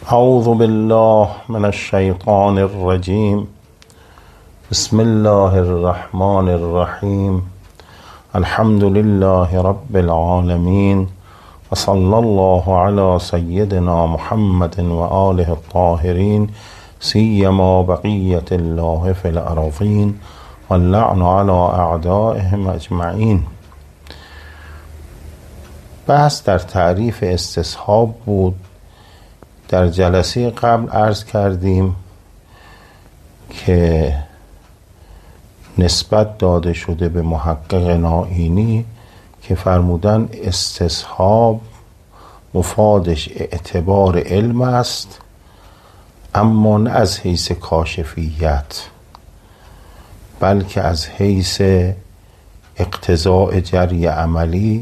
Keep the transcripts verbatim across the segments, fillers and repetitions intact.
اعوذ بالله من الشیطان الرجیم. بسم الله الرحمن الرحیم. الحمد لله رب العالمین و صلی الله علی سیدنا محمد و آله الطاهرین سیما بقیت الله فی الارضین و اللعن علی اعدائهم اجمعین. بحث در تعریف استصحاب بود. در جلسه قبل عرض کردیم که نسبت داده شده به محقق نائینی که فرمودن استصحاب مفادش اعتبار علم است، اما نه از حیث کاشفیت بلکه از حیث اقتضاء جری عملی،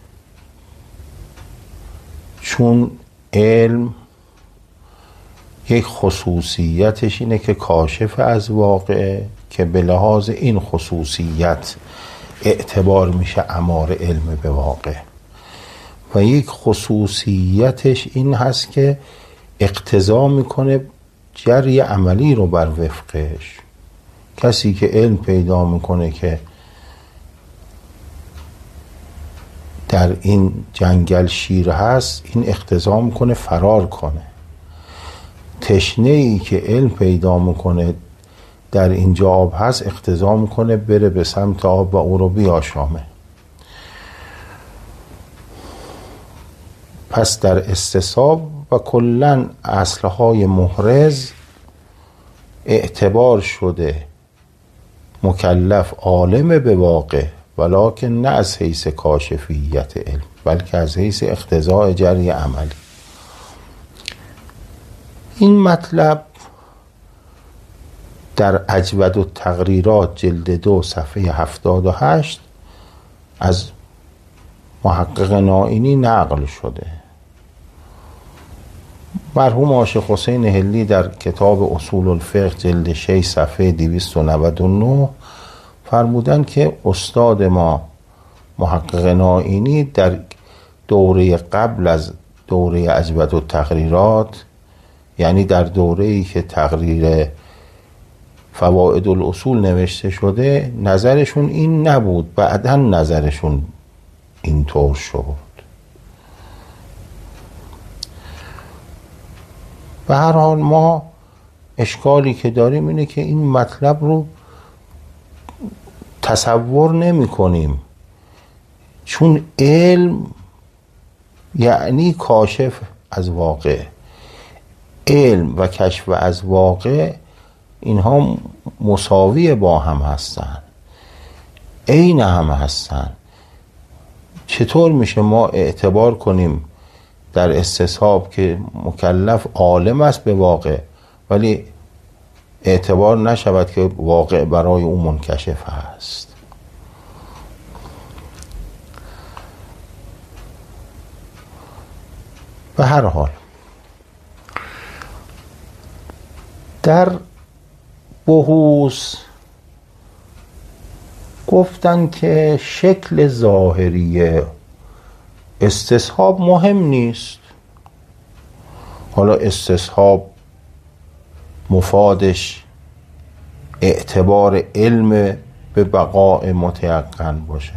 چون علم یک خصوصیتش اینه که کاشف از واقعه که به لحاظ این خصوصیت اعتبار میشه امار علم به واقع، و یک خصوصیتش این هست که اقتضا میکنه جری عملی رو بر وفقش. کسی که علم پیدا میکنه که در این جنگل شیر هست، این اقتضا میکنه فرار کنه. تشنه ای که علم پیدا میکنه در اینجا آب هست، اقتضا میکنه بره به سمت آب و او رو بیاشامه. پس در استصحاب و کلن اصلهای محرز اعتبار شده مکلف عالم به واقع، ولکن نه از حیث کاشفیت علم بلکه از حیث اقتضاء جری عملی. این مطلب در اجود التقریرات جلد دو صفحه هفتاد و هشت از محقق نائینی نقل شده. مرحوم عاشق حسین حلی در کتاب اصول الفقه جلد شش صفحه دویست و نود و نه فرمودن که استاد ما محقق نائینی در دوره قبل از دوره اجود التقریرات، یعنی در دوره‌ای که تقریر فوائد الاصول نوشته شده، نظرشون این نبود، بعداً نظرشون اینطور شد. به هر حال ما اشکالی که داریم اینه که این مطلب رو تصور نمی کنیم، چون علم یعنی کاشف از واقع. علم و کشف از واقع اینها مساوی با هم هستن، عین هم هستن. چطور میشه ما اعتبار کنیم در استصحاب که مکلف عالم است به واقع، ولی اعتبار نشود که واقع برای اون منکشف هست؟ به هر حال در بحوث گفتن که شکل ظاهری استصحاب مهم نیست. حالا استصحاب مفادش اعتبار علم به بقاء متیقن باشه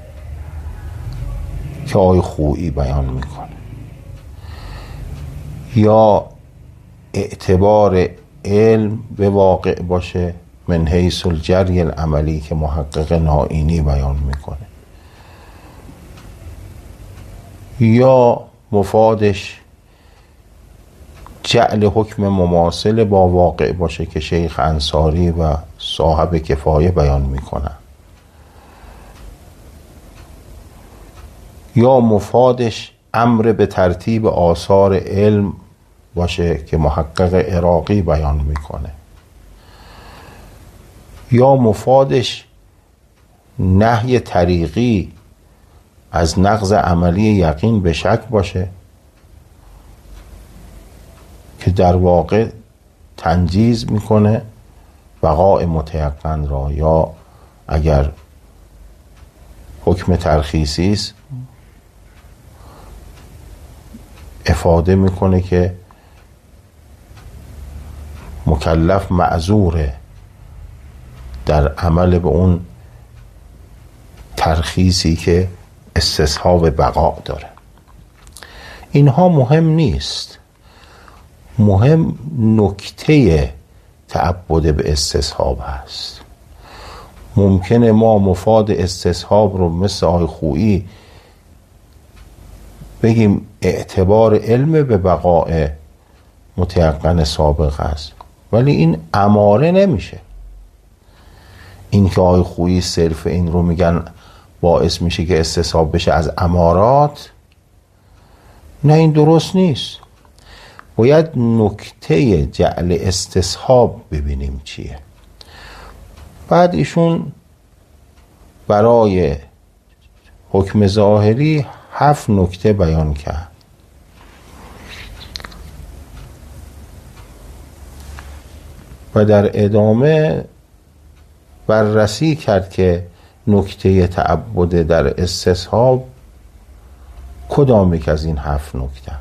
که آقای خویی بیان میکنه، یا اعتبار علم به واقع باشه من حیث الجری العملی که محقق نائینی بیان میکنه، یا مفادش جعل حکم مماثل با واقع باشه که شیخ انصاری و صاحب کفایه بیان میکنه، یا مفادش امر به ترتیب آثار علم باشه که محقق عراقی بیان میکنه، یا مفادش نهی طریقی از نقض عملی یقین به شک باشه که در واقع تنجیز میکنه بقاء متیقن را، یا اگر حکم ترخیصی است افاده میکنه که مکلف معذوره در عمل به اون ترخیصی که استصحاب بقا داره. اینها مهم نیست، مهم نکته تعبد به استصحاب هست. ممکنه ما مفاد استصحاب رو مثل آقای خویی بگیم اعتبار علم به بقاء متیقن سابق است، ولی این اماره نمیشه. این که آقای خویی صرف این رو میگن باعث میشه که استصحاب بشه از امارات، نه، این درست نیست. باید نکته جعل استصحاب ببینیم چیه. بعد ایشون برای حکم ظاهری هفت نکته بیان کرد. و در ادامه بررسی کرد که نکته تعبد در استصحاب کدام یک از این هفت نکته.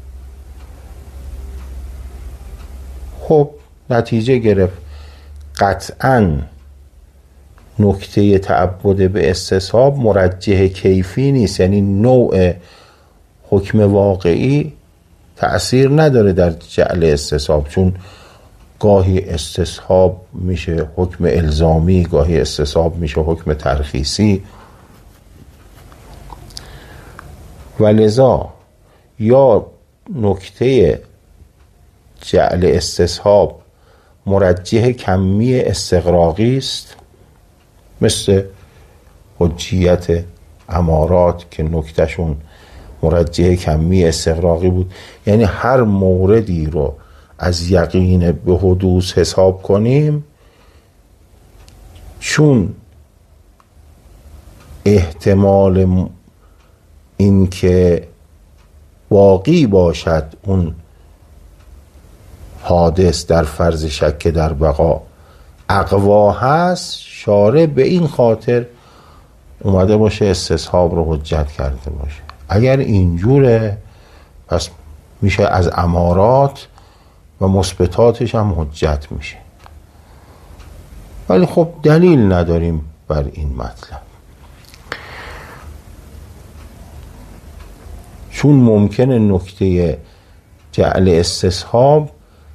خب نتیجه گرفت قطعاً نکته تعبد به استصحاب مرجح کیفی نیست، یعنی نوع حکم واقعی تأثیر نداره در جعل استصحاب، چون گاهی استصحاب میشه حکم الزامی، گاهی استصحاب میشه حکم ترخیصی. و لذا یا نکته جعل استصحاب مرجح کمی استغراقی است، مثل حجیت امارات که نکتهشون مرجح کمی استغراقی بود، یعنی هر موردی رو از یقین به حدوث حساب کنیم، چون احتمال این که باقی باشد اون حادث در فرض شک در بقا اقوا هست، شارع به این خاطر اومده باشه استصحاب رو حجت کرده باشه. اگر اینجوره پس میشه از امارات و مثبتاتش هم حجت میشه. ولی خب دلیل نداریم بر این مطلب، چون ممکنه نکته جعل استصحاب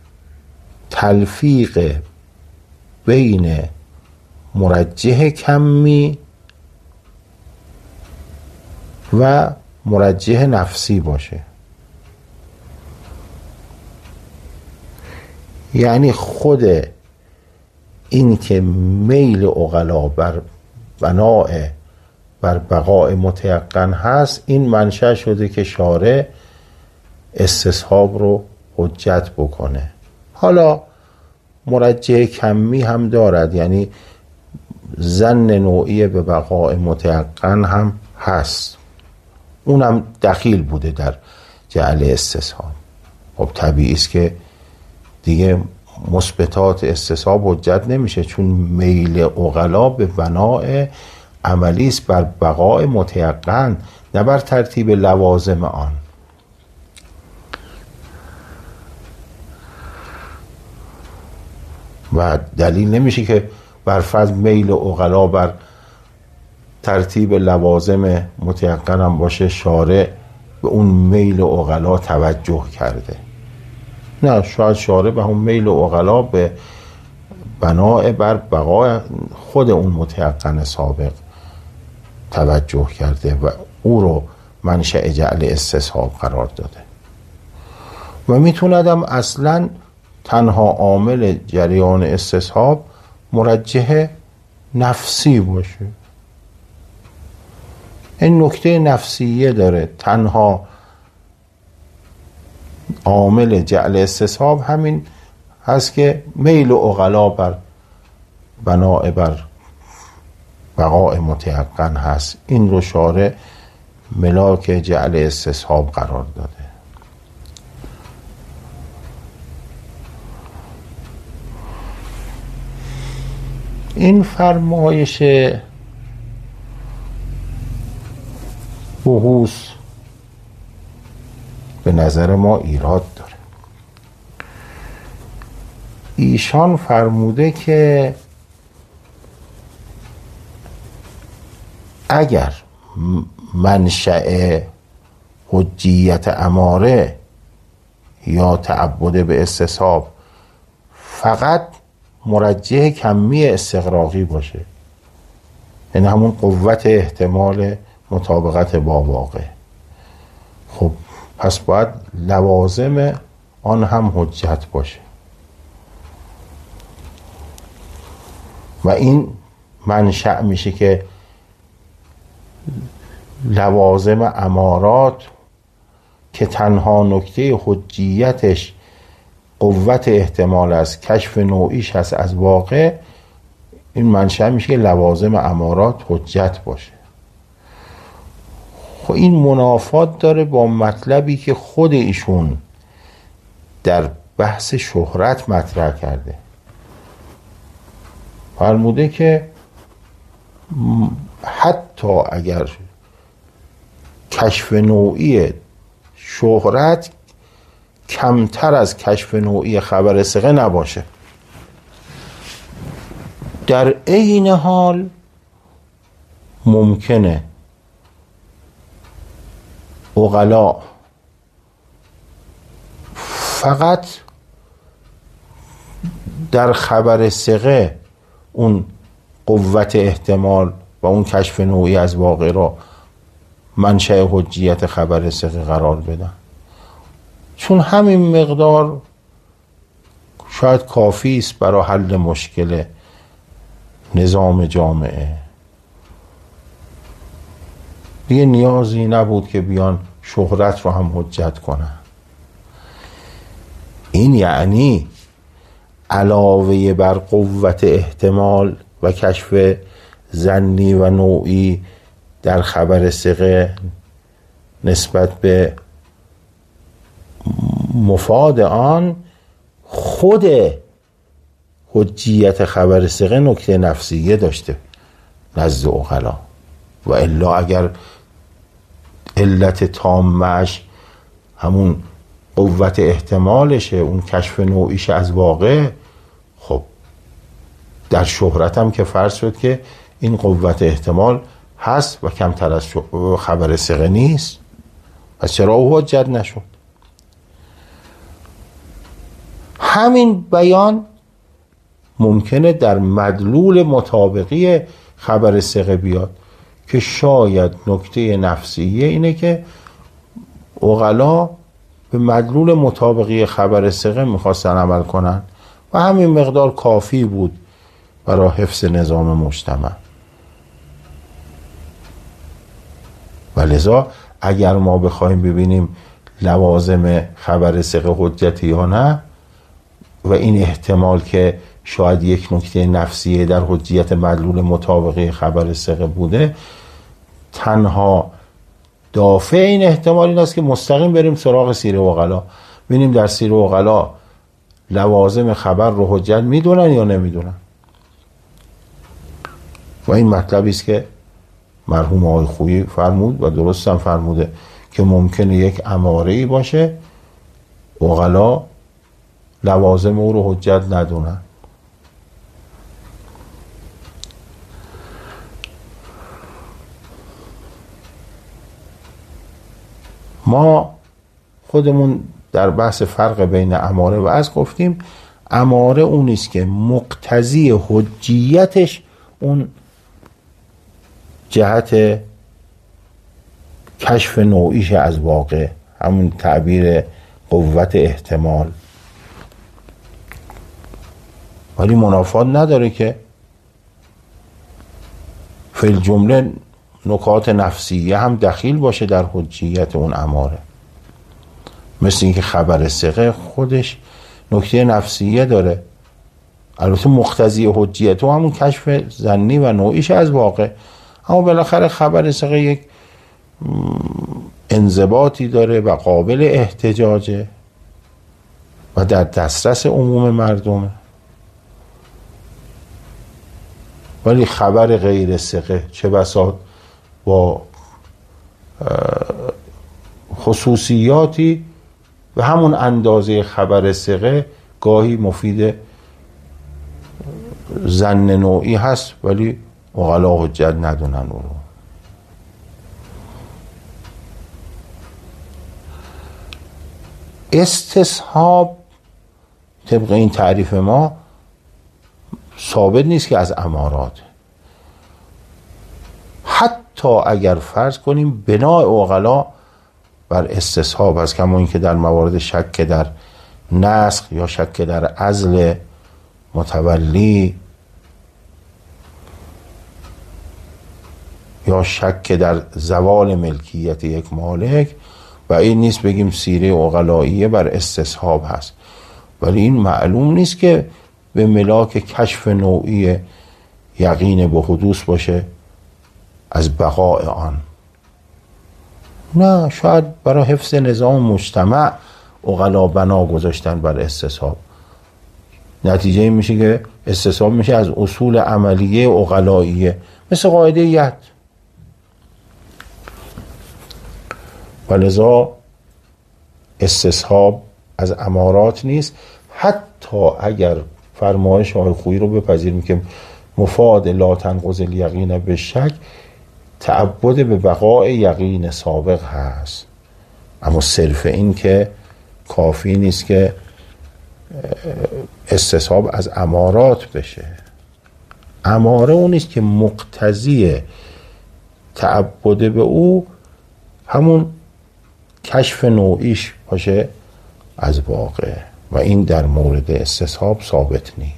تلفیق بین مرجح کمی و مرجح نفسی باشه. یعنی خود این که میل عقلا بر بناء بر بقاء متیقن هست، این منشأ شده که شارع استصحاب رو حجت بکنه. حالا مرجح کمی هم دارد، یعنی ظن نوعی به بقاء متیقن هم هست، اونم دخیل بوده در جعل استصحاب. خب طبیعی است که دیگه مثبتات استصحاب حجت نمیشه، چون میل عقلا به بناء عملی است بر بقاء متیقن، نه بر ترتیب لوازم آن. و دلیل نمیشه که بر فرض میل عقلا بر ترتیب لوازم متیقن هم باشه، شارع به اون میل عقلا توجه کرده. نه، شاید شارع به اون میل عقلا به بناء بر بقاء خود اون متیقن سابق توجه کرده و او رو منشأ جعل استصحاب قرار داده. و میتوندم اصلا تنها عامل جریان استصحاب مرجح نفسی باشه. این نکته نفسیه داره، تنها عامل جعل استصحاب همین هست که میل عقلا بر بناء بر بقاء متیقن هست. این رو شارع ملاک جعل استصحاب قرار داده. این فرمایش بحوث به نظر ما ایراد داره. ایشان فرموده که اگر منشأ حجیت اماره یا تعبد به استصحاب فقط مرجح کمی استغراقی باشه، یعنی همون قوت احتمال مطابقت با واقع، خب پس باید لوازم آن هم حجت باشه و این منشأ میشه که لوازم امارات که تنها نکته حجیتش قوت احتمال است، کشف نوعیش هست از واقع، این منشأ میشه که لوازم امارات حجت باشه. خب این منافات داره با مطلبی که خود ایشون در بحث شهرت مطرح کرده. فرموده که حتی اگر کشف نوعی شهرت کمتر از کشف نوعی خبر ثقه نباشه، در عین حال ممکنه عقلا فقط در خبر ثقه اون قوت احتمال و اون کشف نوعی از واقع را منشأ حجیت خبر ثقه قرار بدن، چون همین مقدار شاید کافی است برای حل مشکل نظام جامعه، دیگه نیازی نبود که بیان شهرت رو هم حجت کنن. این یعنی علاوه بر قوت احتمال و کشف ظنی و نوعی در خبر ثقه نسبت به مفاد آن، خود حجیت خبر ثقه نکته نفسیه داشته نزد عقلا، و الا اگر علت تامش همون قوت احتمالشه، اون کشف نوعیش از واقع، خب در شهرت هم که فرض شد که این قوت احتمال هست و کمتر از خبر ثقه نیست، پس چرا او حجت نشد؟ همین بیان ممکنه در مدلول مطابقی خبر ثقه بیاد که شاید نکته نفسیه اینه که عقلا به مدلول مطابقی خبر ثقه میخواستن عمل کنن و همین مقدار کافی بود برای حفظ نظام مجتمع. و لذا اگر ما بخوایم ببینیم لوازم خبر ثقه حجتی یا نه و این احتمال که شاید یک نکته نفسیه در حجیت مدلول مطابقی خبر ثقه بوده، تنها دافع این احتمال این است که مستقیم بریم سراغ سیر عقلا، ببینیم در سیر عقلا لوازم خبر رو حجت میدونن یا نمیدونن. و این مطلبی است که مرحوم آقای خویی فرمود و درست هم فرموده که ممکنه یک اماره‌ای باشه عقلا لوازم او رو حجت ندونن. ما خودمون در بحث فرق بین اماره و از گفتیم اماره اون نیست که مقتضی حجیتش اون جهت کشف نوعیش از واقع، همون تعبیر قوت احتمال، ولی منافات نداره که فی الجمله نکات نفسیه هم دخیل باشه در حجیت اون اماره، مثل اینکه خبر ثقه خودش نکته نفسیه داره، البته مقتضی حجیت و همون کشف ظنی و نوعیش از واقع، اما بالاخره خبر ثقه یک انضباطی داره و قابل احتجاجه و در دسترس عموم مردمه. ولی خبر غیر ثقه چه بسا با خصوصیاتی و همون اندازه خبر ثقه گاهی مفید زن نوعی هست ولی عقلا حجت ندونن او رو. استصحاب طبق این تعریف ما ثابت نیست که از امارات، حتی اگر فرض کنیم بنای عقلا بر استصحاب است، کما این که در موارد شک در نسخ یا شک در عزل متولی یا شک در زوال ملکیت یک مالک و این نیست بگیم سیره عقلائیه بر استصحاب هست، ولی این معلوم نیست که به ملاک کشف نوعی یقین به حدوث باشه از بقاء آن. نه، شاید برای حفظ نظام مجتمع عقلا بنا گذاشتن بر استصحاب. نتیجه این میشه که استصحاب میشه از اصول عملیه عقلائیه، مثل قاعده ید. ولذا استصحاب از امارات نیست، حتی اگر فرمایش آقای خویی رو بپذیریم که مفاد لا تنقض الیقین به شک، تعبد به بقاء یقین سابق هست، اما صرف این که کافی نیست که استصحاب از امارات بشه. اماره اون نیست که مقتضی تعبد به او همون کشف نوعیش باشه از واقع، و این در مورد استصحاب ثابت نیست.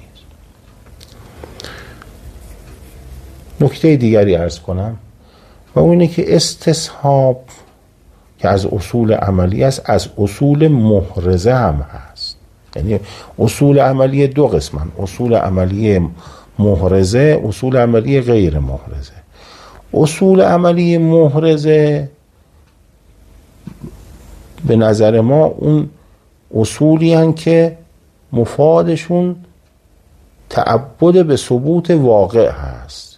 نکته دیگری عرض کنم و اون اینه که استصحاب که از اصول عملی است، از اصول محرزه هم هست. یعنی اصول عملی دو قسمن، اصول عملی محرزه، اصول عملی غیر محرزه. اصول عملی محرزه به نظر ما اون اصولی هستند که مفادشون تعبد به ثبوت واقع هست.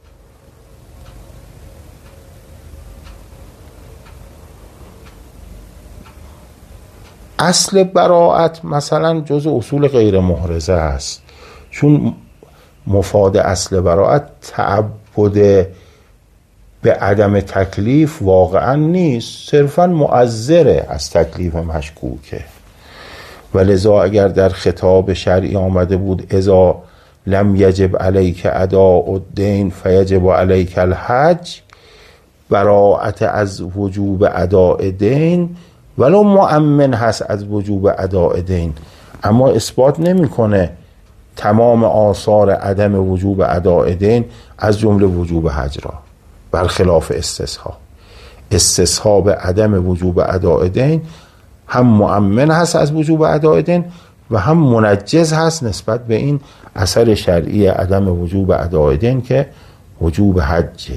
اصل براءت مثلا جز اصول غیر محرزه است، چون مفاد اصل براءت تعبد به عدم تکلیف واقعا نیست، صرفا معذره از تکلیف مشکوکه. ولذا اگر در خطاب شرعی آمده بود اذا لم یجب علیک اداء الدین فیجب علیک الحج، براءت از وجوب اداء دین ولو مؤمن هست از وجوب اداء دین، اما اثبات نمیکنه تمام آثار عدم وجوب اداء دین از جمله وجوب حج را، برخلاف استصحاب. استصحاب عدم وجوب اداء دین هم مؤمن هست از وجوب اداء دین و هم منجز هست نسبت به این اثر شرعی عدم وجوب اداء دین که وجوب حجه.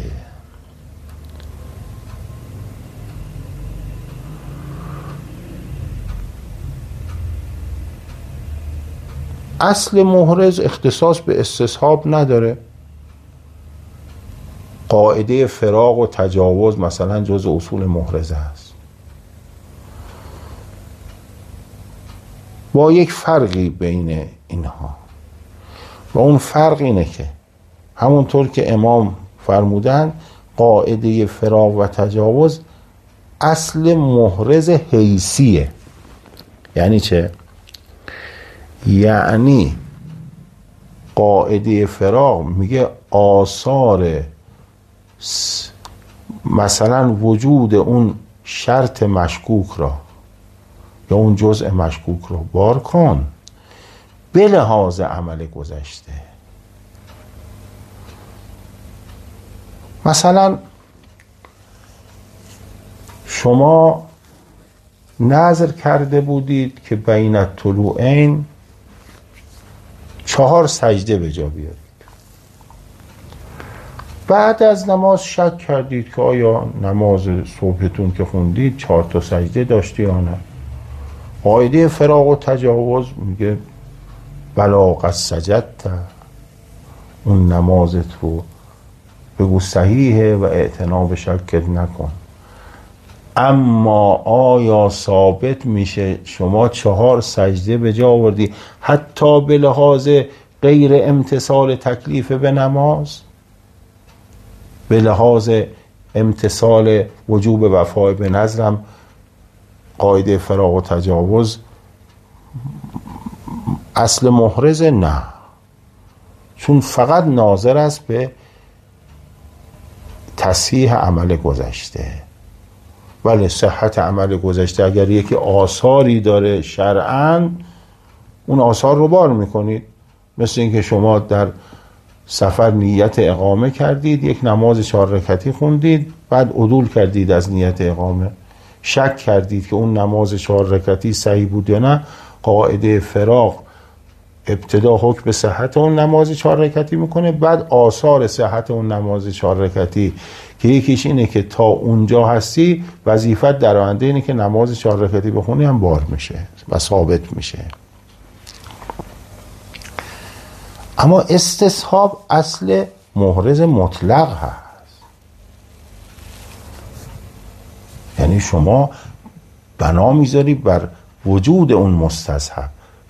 اصل محرز اختصاص به استصحاب نداره. قاعده فراق و تجاوز مثلا جز اصول محرزه است، با یک فرقی بین اینها، و اون فرق اینه که همونطور که امام فرمودن قاعده فراق و تجاوز اصل محرز حیثیه. یعنی چه؟ یعنی قاعده فراق میگه آثار مثلا وجود اون شرط مشکوک را یا اون جزء مشکوک را بار کن به لحاظ عمل گذشته. مثلا شما نظر کرده بودید که بین الطلوعین چهار سجده به جا بیارید، بعد از نماز شک کردید که آیا نماز صبحتون که خوندید چهار تا سجده داشتی یا نه. قاعده فراق و تجاوز میگه بلا قد سجدت، اون نمازت رو بگو صحیحه و اعتنا به شکت نکن. اما آیا ثابت میشه شما چهار سجده به جا آوردی حتی به لحاظ غیر امتثال تکلیف به نماز به لحاظ امتثال وجوب وفای به نذرم قاعده فراغ و تجاوز اصل محرز؟ نه، چون فقط ناظر است به تصحیح عمل گذشته. ولی صحت عمل گذشته اگر یکی آثاری داره شرعاً، اون آثار رو بار میکنید. مثل اینکه شما در سفر نیت اقامه کردید، یک نماز چهار رکعتی خوندید، بعد عدول کردید از نیت اقامه، شک کردید که اون نماز چهار رکعتی صحیح بود یا نه، قاعده فراغ ابتدا حکم به صحت اون نماز چهار رکعتی میکنه، بعد آثار صحت اون نماز چهار رکعتی که یکیش اینه که تا اونجا هستی وظیفت در آینده اینه که نماز چهار رکعتی بخونی هم بار میشه و ثابت میشه. اما استصحاب اصل محرز مطلق هست، یعنی شما بنا میذاری بر وجود اون مستصحب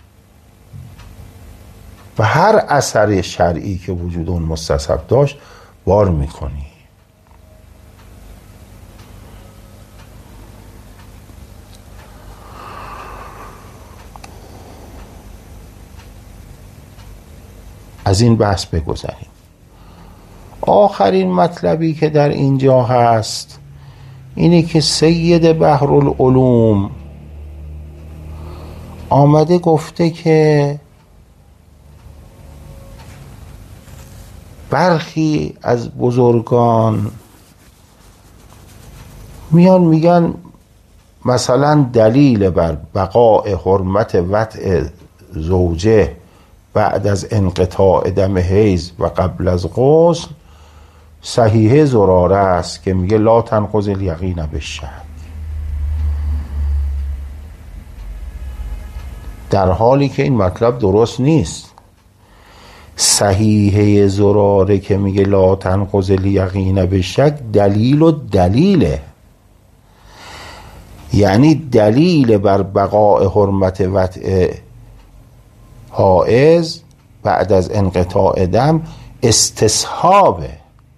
و هر اثر شرعی که وجود اون مستصحب داشت بار میکنی. از این بحث بگذاریم. آخرین مطلبی که در اینجا هست اینه که سید بحرالعلوم آمده گفته که برخی از بزرگان میان میگن مثلا دلیل بر بقاء حرمت وطء زوجه بعد از انقطاع دم حیض و قبل از غسل صحیح زراره است که میگه لا تنقض الیقین بالشک، در حالی که این مطلب درست نیست. صحیحه زراره که میگه لا تنقض الیقین بالشک دلیل و دلیله، یعنی دلیل بر بقاء حرمت وطء حائض بعد از انقطاع دم استصحابه.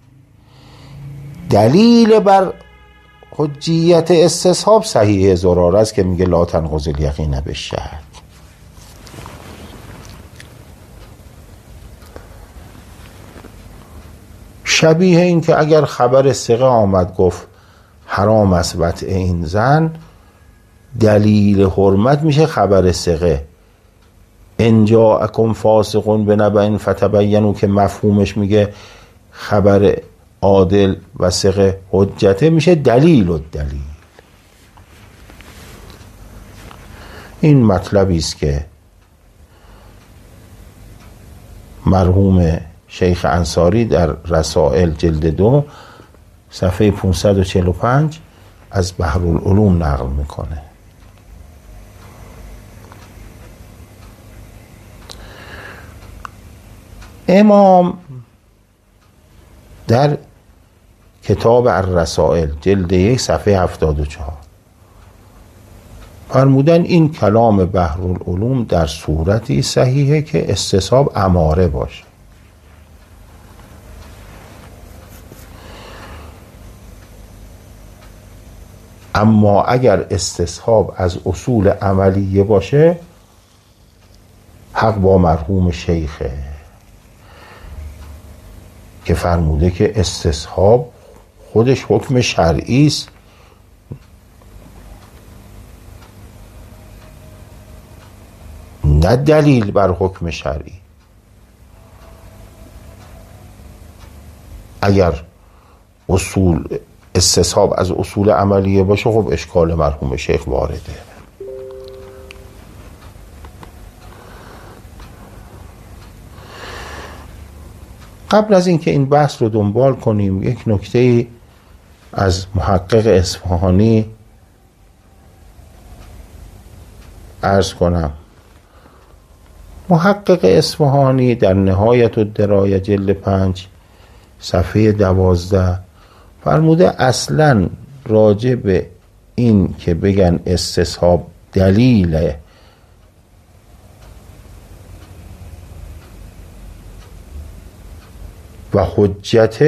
دلیل بر حجیت استصحاب صحیح زراره است که میگه لا تنقض الیقین بالشک. شبیه این که اگر خبر ثقه آمد گفت حرام است وطء این زن، دلیل حرمت میشه خبر ثقه. ان جاءکم فاسق بنبأ فتبینوا که مفهومش میگه خبر عادل و ثقه حجته، میشه دلیل و دلیل. این مطلبی است که مرحوم شیخ انصاری در رسائل جلد دو صفحه پانصد و چهل و پنج از بحرالعلوم نقل میکنه. امام در کتاب الرسائل جلد یک صفحه هفتاد و چهار فرمودن این کلام بحرالعلوم در صورتی صحیحه که استصحاب اماره باشه. اما اگر استصحاب از اصول عملیه باشه حق با مرحوم شیخه که فرموده که استصحاب خودش حکم شرعی است، نه دلیل بر حکم شرعی. اگر اصول استصحاب از اصول عملیه باشه خب اشکال مرحوم شیخ وارده. قبل از اینکه این بحث رو دنبال کنیم یک نکته از محقق اصفهانی عرض کنم. محقق اصفهانی در نهایت الدرایه جلد پنج صفحه دوازده فرموده اصلا راجع به این که بگن استصحاب دلیل و حجت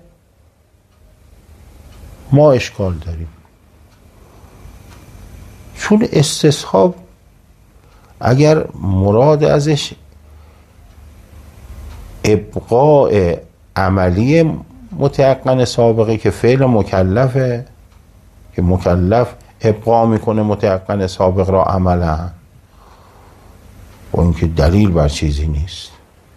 ما اشکال داریم. چون استصحاب اگر مراد ازش ابقاء عملی متیقن سابقه که فعل مکلفه، که مکلف ابقا میکنه متیقن سابق را عملا، و اینکه دلیل بر چیزی نیست.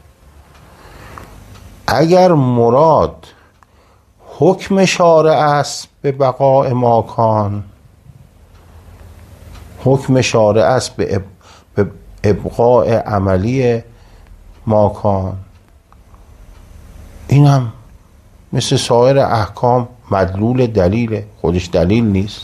اگر مراد حکم شارع است به بقاء ماکان، حکم شارع است به, اب... به ابقاء عملی ماکان، این هم مثل سایر احکام مدلول دلیله، خودش دلیل نیست.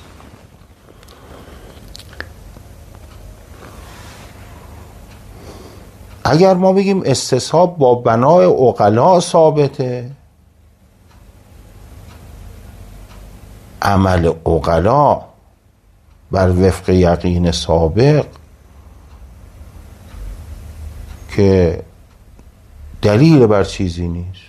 اگر ما بگیم استصحاب با بنای عقلا ثابته، عمل عقلا بر وفق یقین سابق که دلیل بر چیزی نیست.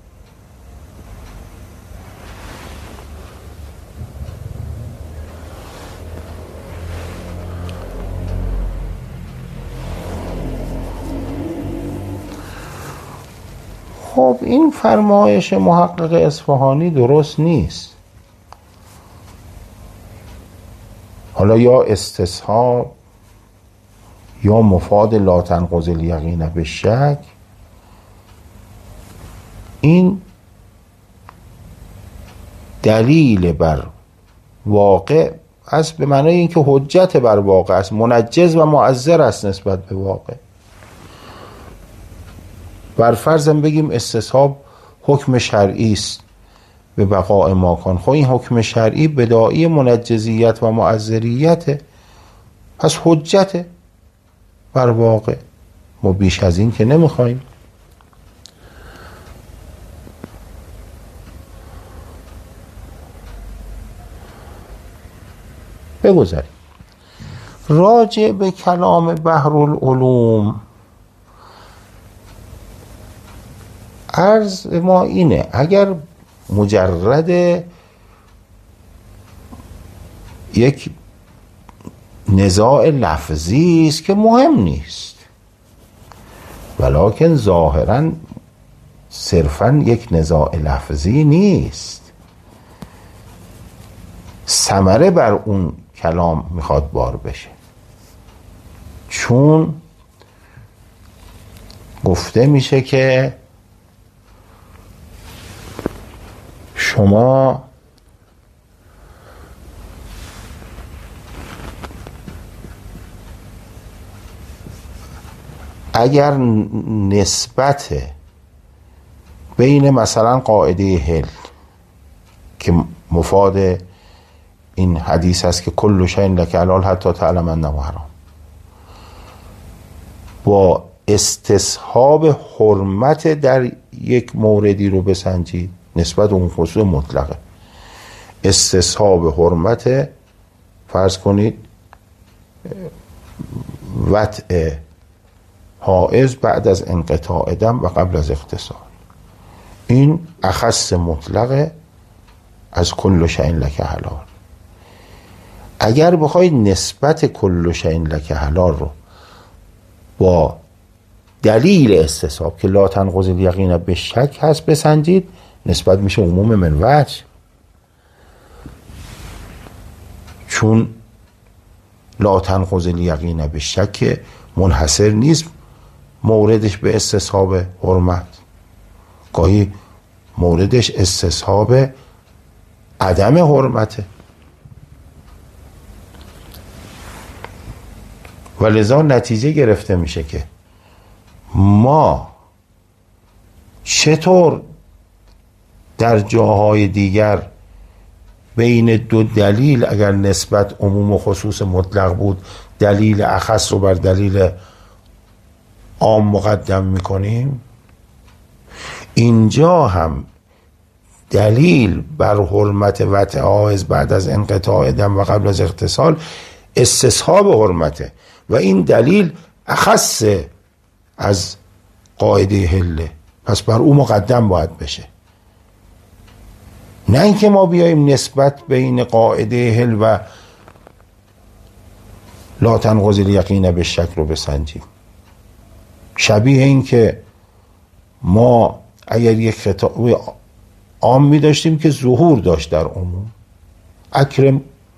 خب این فرمایش محقق اصفهانی درست نیست. حالا یا استصحاب یا مفاد لا تنقض الیقین بالشک، این دلیل بر واقع است، به معنای اینکه حجت بر واقع است، منجز و معذر است نسبت به واقع. بر فرضم بگیم استصحاب حکم شرعی است به بقاء ماکان، خب این حکم شرعی بداعی منجزیت و معذریت، پس حجت بر واقع، ما بیش از این که نمیخوایم. بگذاریم راجع به کلام بحرالعلوم. عرض ما اینه، اگر مجرد یک نزاع لفظی است که مهم نیست، ولکن ظاهراً صرفاً یک نزاع لفظی نیست، ثمره بر اون کلام میخواد بار بشه. چون گفته میشه که شما اگر نسبت بین مثلا قاعده حل که مفاد این حدیث است که کل شیء لک حلال حتی تعلم انه حرام، با استصحاب حرمت در یک موردی رو بسنجید، نسبت اون خصوص مطلقه، استصحاب حرمت فرض کنید وطء حائض بعد از انقطاع دم و قبل از اغتسال، این اخص مطلقه از کل شیء لک حلال. اگر بخواید نسبت کل شیء لک حلال رو با دلیل استصحاب که لا تنقض الیقین بالشک هست بسنجید، نسبت میشه عموم من وجه، چون لا تنقض الیقین بالشک منحصر نیست موردش به استصحاب حرمت، گاهی موردش استصحاب عدم حرمته. و لذا نتیجه گرفته میشه که ما چطور در جاهای دیگر بین دو دلیل اگر نسبت عموم و خصوص مطلق بود دلیل اخص رو بر دلیل عام مقدم میکنیم، اینجا هم دلیل بر حرمت وطء حائض بعد از انقطاع دم و قبل از اغتسال استصحاب حرمته و این دلیل اخص از قاعده حله، پس بر او مقدم باید بشه. نه اینکه ما بیاییم نسبت بین قاعده هل و لا تنقضی الیقین بالشک رو بسنجیم. شبیه این که ما اگر یک خطاب عام می داشتیم که ظهور داشت در عموم، اکرم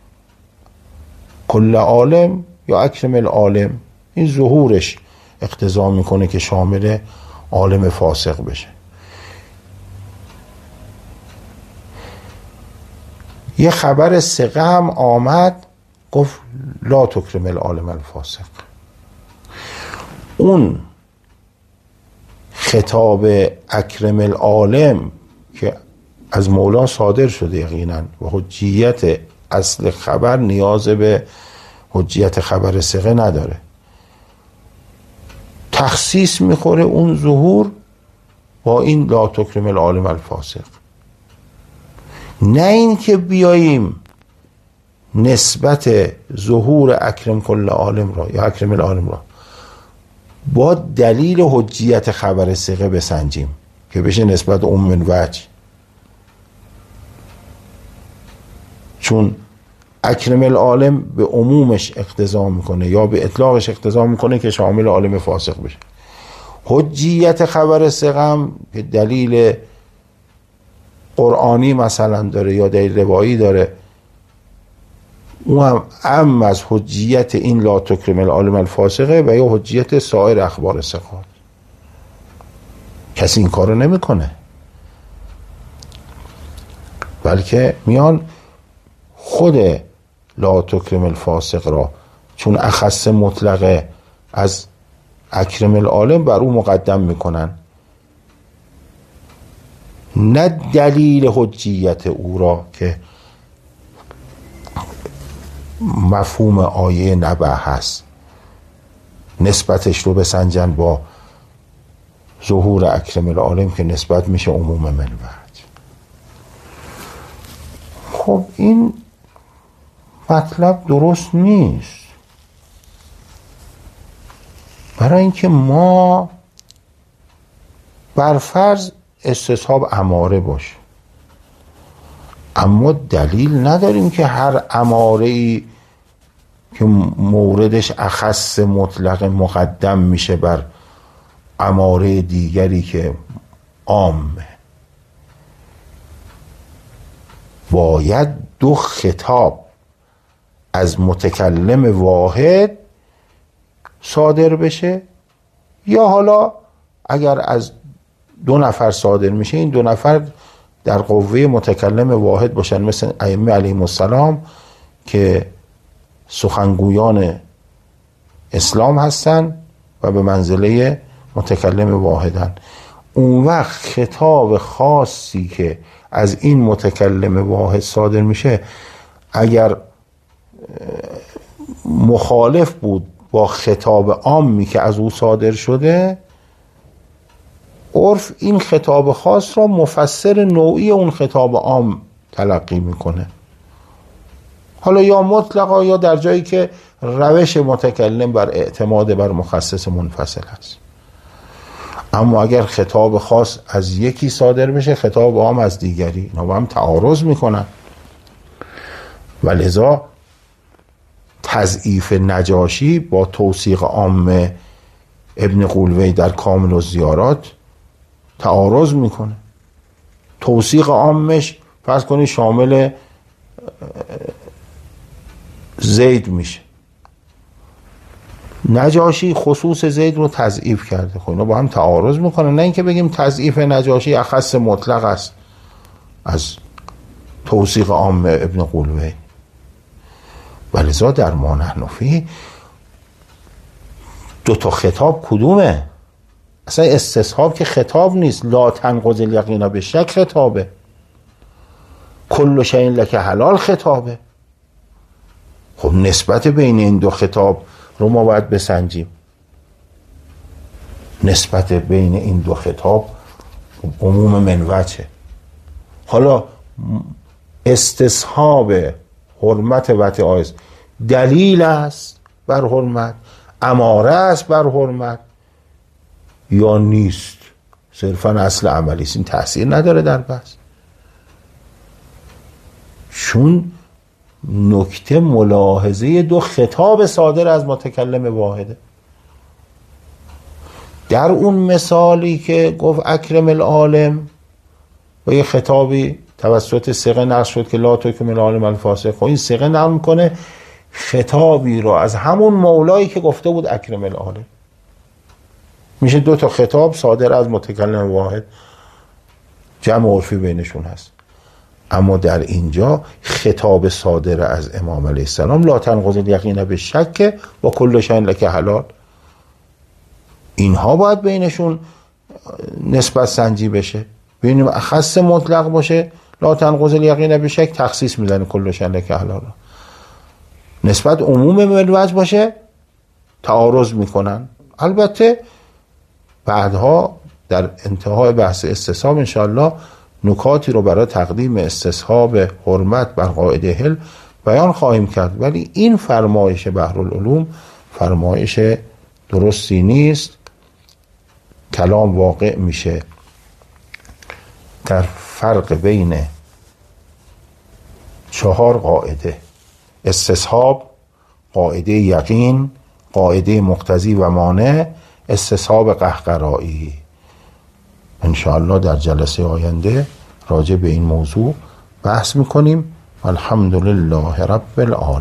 کل عالم یا اکرم العالم، این ظهورش اقتضا میکنه که شامل عالم فاسق بشه. یه خبر ثقه هم آمد گفت لا تکرم العالم الفاسق. اون خطاب اکرم العالم که از مولا صادر شده یقینا و حجیت اصل خبر نیاز به حجیت خبر ثقه نداره، تخصیص میخوره اون ظهور با این لا تکرم العالم الفاسق. نه این که بیاییم نسبت ظهور اکرم کل عالم را یا اکرم العالم را با دلیل حجیت خبر ثقه بسنجیم که بشه نسبت ام من وجه، چون اکرم العالم به عمومش اقتضا میکنه یا به اطلاقش اقتضا میکنه که شامل عالم فاسق بشه. حجیت خبر ثقه هم که دلیل قرآنی مثلا داره یا دلیل روایی داره، اون هم ام از حجیت این لا تکرم العالم الفاسقه و یا حجیت سایر اخبار ثقات. کسی این کارو نمیکنه، بلکه میان خود لا تکرم الفاسق را چون اخص مطلقه از اکرم العالم بر او مقدم میکنن، نه دلیل حجیت او را که مفهوم آیه نبع هست نسبتش رو بسنجن با ظهور اکرم العالم که نسبت میشه عموم من وجه. خب این مطلب درست نیست، برای اینکه ما برفرض استصحاب اماره باشه، اما دلیل نداریم که هر اماره‌ای که موردش اخص مطلق مقدم میشه بر اماره دیگری که عامه. باید دو خطاب از متکلم واحد صادر بشه، یا حالا اگر از دو نفر صادر میشه این دو نفر در قوه متکلم واحد باشن، مثل ائمه علیهم السلام که سخنگویان اسلام هستن و به منزله متکلم واحدن. اون وقت خطاب خاصی که از این متکلم واحد صادر میشه اگر مخالف بود با خطاب عامی که از او صادر شده، عرف این خطاب خاص را مفسر نوعی اون خطاب عام تلقی میکنه، حالا یا مطلقا یا در جایی که روش متکلم بر اعتماد بر مخصص منفصل است. اما اگر خطاب خاص از یکی صادر بشه خطاب عام از دیگری، اینا با هم تعارض میکنن. و لذا تضعیف نجاشی با توثیق عام ابن قولوی در کامل الزیارات تعارض میکنه. توثیق عامش فرض کنید شامل زید میشه، نجاشی خصوص زید رو تضعیف کرده. خب اینا با هم تعارض میکنه. نه اینکه بگیم تضعیف نجاشی اخص مطلق است از توثیق عام ابن قولوی. ولذا در ما نحنفی دو تا خطاب کدومه؟ اصلا استصحاب که خطاب نیست، لا تنقض الیقین بالشک خطابه، کل شیء لک حلال خطابه. خب نسبت بین این دو خطاب رو ما باید بسنجیم. نسبت بین این دو خطاب عموم من وجه. حالا استصحاب حرمت وطی آیز دلیل است بر حرمت، اماره است بر حرمت یا نیست، صرفا اصل عملی است، این تأثیر نداره در بحث، چون نکته ملاحظه دو خطاب صادر از متکلم واحده. در اون مثالی که گفت اکرم العالم و یه خطابی توسط ثقه نقل شد که لا تکرم العالم الفاسق، خب این ثقه نقل میکنه خطابی رو از همون مولایی که گفته بود اکرم العالم. میشه دو تا خطاب صادر از متکلم واحد، جمع عرفی بینشون هست. اما در اینجا خطاب صادر از امام علیه السلام لا تنقض الیقین بالشک و کل شیء لک حلال، اینها باید بینشون نسبت سنجی بشه. ببینیم اخص مطلق باشه لا تنقض الیقین بالشک، تخصیص میزنه کل شیء لک حلال. نسبت عموم ملوج باشه تعارض میکنن. البته بعدها در انتهای بحث استصحاب انشاءالله نکاتی رو برای تقدیم استصحاب حرمت بر قاعده حل بیان خواهیم کرد، ولی این فرمایش بحرالعلوم فرمایش درستی نیست. کلام واقع میشه در فرق بین چهار قاعده: استصحاب، قاعده یقین، قاعده مقتضی و مانع، استصحاب قهقرایی. انشاءالله در جلسه آینده راجع به این موضوع بحث میکنیم. الحمدلله رب العالمین.